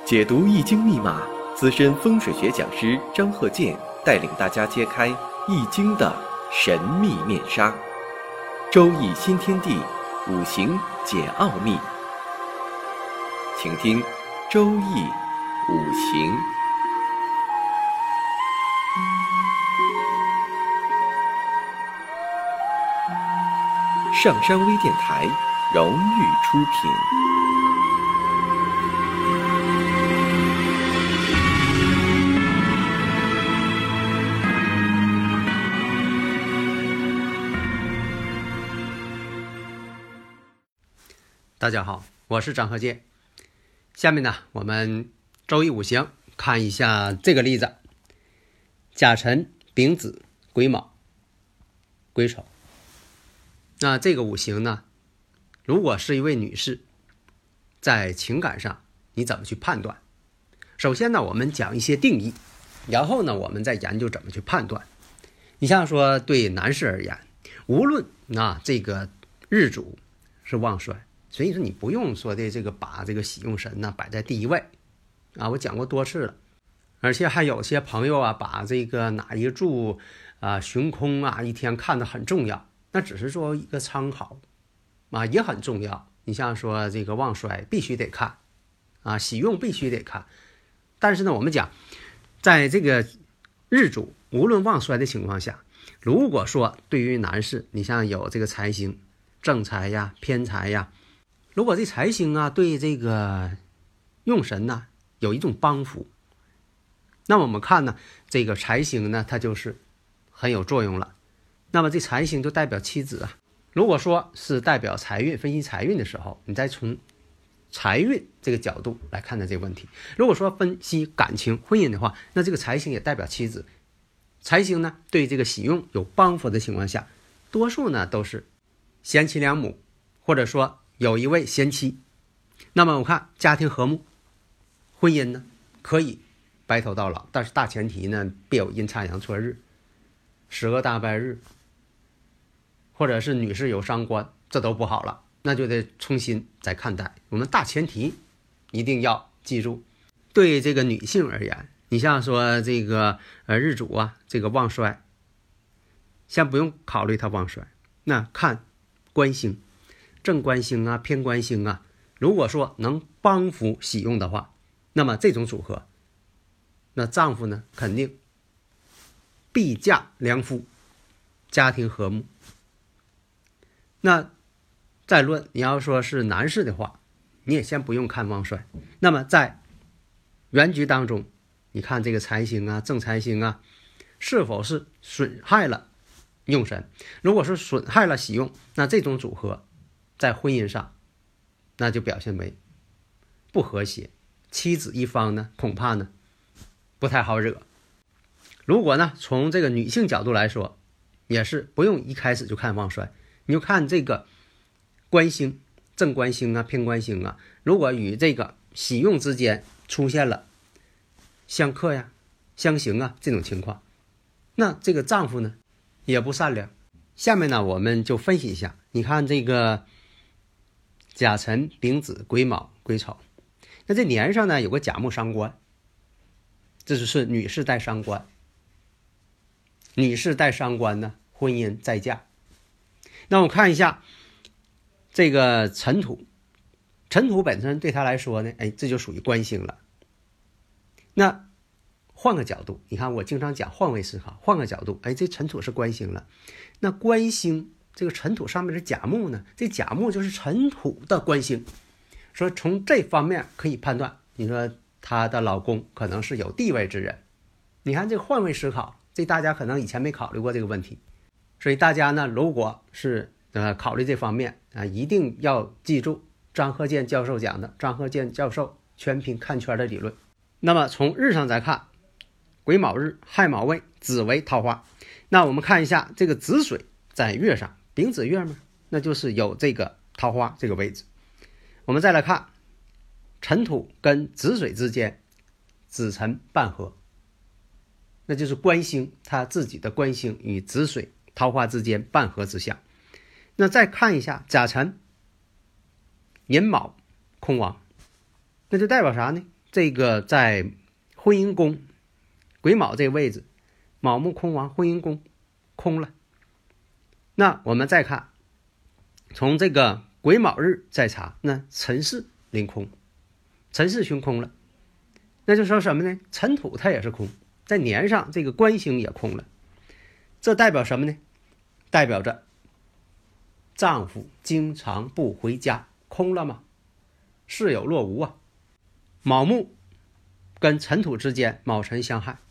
解读易经密码，资深风水学讲师张鹤剑带领大家揭开易经的神秘面纱。周易新天地，五行解奥秘。请听周易五行。上山微电台荣誉出品。 大家好，我是张鹤剑。下面呢，我们周易五行看一下这个例子：甲辰、丙子、癸卯、癸丑。那这个五行呢，如果是一位女士，在情感上你怎么去判断？首先呢，我们讲一些定义，然后呢，我们再研究怎么去判断。你像说对男士而言，无论这个日主是旺衰，所以说你不用说的这个把这个喜用神摆在第一位我讲过多次了。而且还有些朋友把这个哪一柱旬空一天看得很重要，那只是说一个参考也很重要。你像说这个旺衰必须得看喜用必须得看。但是呢，我们讲在这个日主无论旺衰的情况下，如果说对于男士，你像有这个财星正财呀、偏财呀，如果这财星对这个用神有一种帮扶，那么我们看呢，这个财星呢它就是很有作用了。那么这财星就代表妻子如果说是代表财运，分析财运的时候，你再从财运这个角度来看待这个问题。如果说分析感情婚姻的话，那这个财星也代表妻子。财星呢对这个喜用有帮扶的情况下，多数呢都是贤妻良母，或者说有一位贤妻。那么我看家庭和睦，婚姻呢可以白头到老，但是大前提呢别有阴差阳错日、十个大败日，或者是女士有伤官，这都不好了，那就得重新再看待。我们大前提一定要记住。对这个女性而言，你像说这个日主这个旺衰，先不用考虑它旺衰，那看官星、正官星偏官星如果说能帮扶喜用的话，那么这种组合，那丈夫呢肯定必嫁良夫，家庭和睦。那再论你要说是男士的话，你也先不用看旺衰。那么在原局当中，你看这个财星正财星是否是损害了用神？如果是损害了喜用，那这种组合在婚姻上那就表现为不和谐，妻子一方呢恐怕呢不太好惹。如果呢从这个女性角度来说，也是不用一开始就看旺衰，你就看这个官星、正官星偏官星如果与这个喜用之间出现了相克相刑这种情况，那这个丈夫呢也不善良。下面呢我们就分析一下，你看这个甲辰、丙子、癸卯、癸丑，那这年上呢有个甲木伤官，这就是女士带伤官。女士带伤官呢，婚姻再嫁。那我看一下这个尘土，尘土本身对他来说呢，这就属于官星了。那换个角度，你看我经常讲换位思考，换个角度，这尘土是官星了。那官星这个尘土上面是甲木呢，这甲木就是尘土的官星，说从这方面可以判断，你说她的老公可能是有地位之人。你看这个换位思考，这大家可能以前没考虑过这个问题。所以大家呢，如果是考虑这方面一定要记住张鹤剑教授讲的张鹤剑教授全凭看圈的理论。那么从日上再看，癸卯日亥卯未子为桃花。那我们看一下这个子水在月上，丙子月嘛，那就是有这个桃花这个位置。我们再来看辰土跟子水之间子辰半合，那就是官星它自己的官星与子水桃花之间半合之象。那再看一下甲辰寅卯空亡，那就代表啥呢？ 这个在婚姻宫癸卯这个位置，卯木空亡，婚姻宫空了。那我们再看，从这个癸卯日再查，那辰巳临空，辰巳凶空了，那就说什么呢？辰土它也是空，在年上这个官星也空了，这代表什么呢？代表着丈夫经常不回家，空了吗？事有若无啊。卯木跟辰土之间卯辰相害，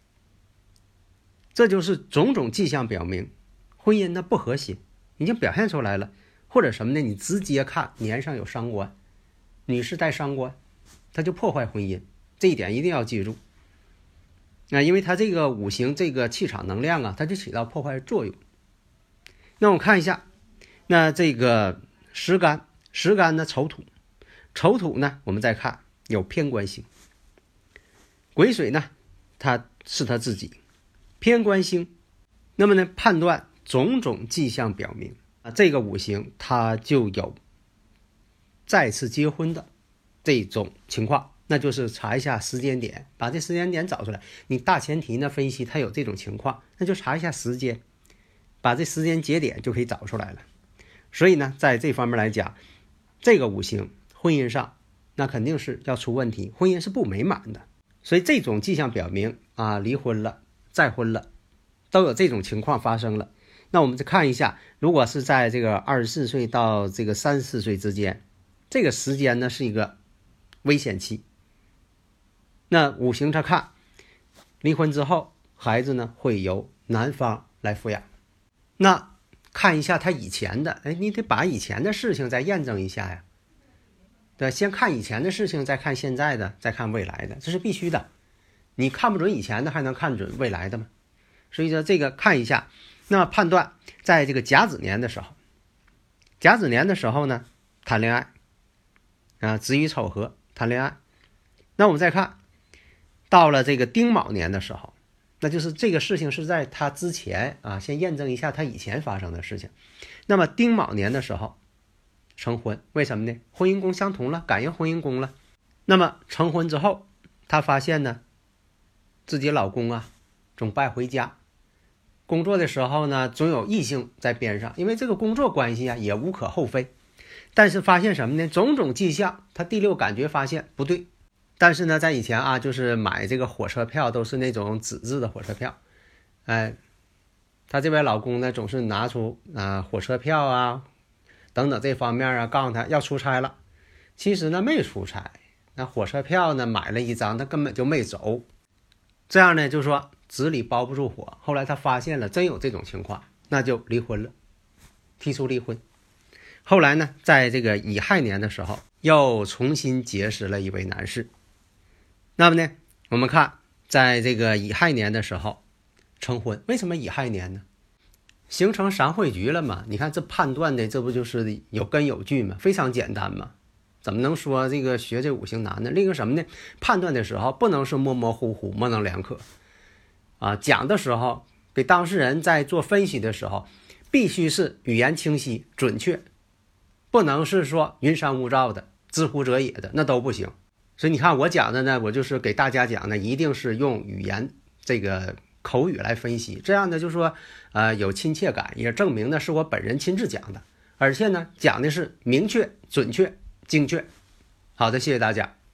这就是种种迹象表明婚姻呢不和谐，已经表现出来了。或者什么呢？你直接看年上有伤官，女士带伤官，它就破坏婚姻，这一点一定要记住。因为它这个五行这个气场能量啊，它就起到破坏作用。那我们看一下，那这个时干呢丑土呢，我们再看有偏官星，癸水呢它是他自己偏官星，那么呢判断种种迹象表明这个五行它就有再次结婚的这种情况，那就是查一下时间点，把这时间点找出来。你大前提呢分析它有这种情况，那就查一下时间，把这时间节点就可以找出来了。所以呢在这方面来讲，这个五行婚姻上那肯定是要出问题，婚姻是不美满的。所以这种迹象表明离婚了再婚了都有这种情况发生了。那我们再看一下，如果是在这个24岁到这个34岁之间，这个时间呢是一个危险期。那五行它看离婚之后，孩子呢会由男方来抚养。那看一下他以前的，你得把以前的事情再验证一下呀。对，先看以前的事情，再看现在的，再看未来的，这是必须的。你看不准以前的，还能看准未来的吗？所以说这个看一下。那判断在这个甲子年的时候呢谈恋爱子与丑合谈恋爱。那我们再看到了这个丁卯年的时候，那就是这个事情是在他之前先验证一下他以前发生的事情。那么丁卯年的时候成婚，为什么呢？婚姻宫相同了，感应婚姻宫了。那么成婚之后，他发现呢自己老公总不爱回家，工作的时候呢总有异性在边上，因为这个工作关系也无可厚非。但是发现什么呢？种种迹象，他第六感觉发现不对。但是呢在以前就是买这个火车票都是那种纸质的火车票，他这位老公呢总是拿出火车票等等这方面告诉他要出差了，其实呢没出差，那火车票呢买了一张，他根本就没走。这样呢就说纸里包不住火。后来他发现了真有这种情况，那就离婚了，提出离婚。后来呢在这个乙亥年的时候又重新结识了一位男士。那么呢我们看在这个乙亥年的时候成婚。为什么乙亥年呢？形成三会局了嘛，你看这判断的这不就是有根有据吗？非常简单嘛，怎么能说这个学这五行难呢？另一个什么呢？判断的时候不能是模模糊糊模棱两可讲的时候给当事人在做分析的时候必须是语言清晰准确，不能是说云山雾罩的知乎者也的，那都不行。所以你看我讲的呢，我就是给大家讲的一定是用语言这个口语来分析，这样呢就说有亲切感，也证明呢是我本人亲自讲的，而且呢讲的是明确准确精确。好的，谢谢大家。